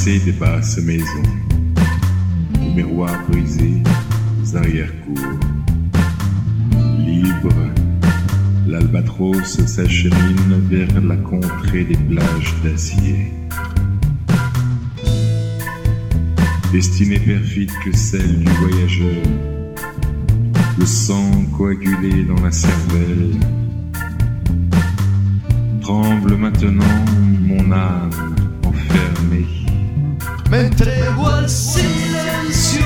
assez des basses maisons, aux miroirs brisés, aux arrière-cours. Libre, l'albatros s'achemine vers la contrée des plages d'acier. Destinée perfide que celle du voyageur, le sang coagulé dans la cervelle. Tremble maintenant mon âme enfermée. Me entrego al silencio,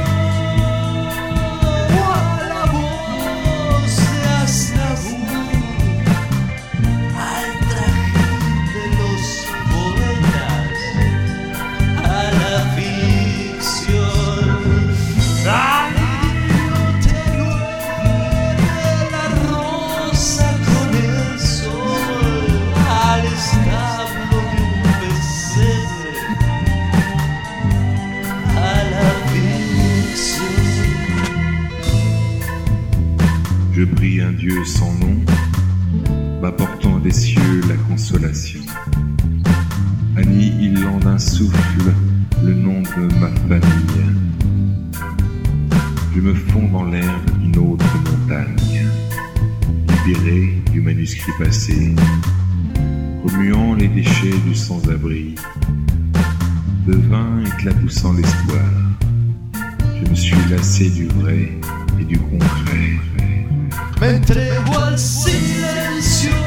a la voz de Aznavour, al trajín de los poetas, a la ficción. Al hilo tenue de la rosa con el sol, al establo de un pesebre, à la fiction. Je prie un Dieu sans nom, m'apportant des cieux la consolation, annihilant d'un souffle le nom de ma famille. Je me fonds dans l'air d'une autre montagne, libéré du manuscrit passé, remuant les déchets du sans-abri, de vin éclaboussant l'espoir. Je me suis lassé du vrai et du concret. Me entrego al silencio,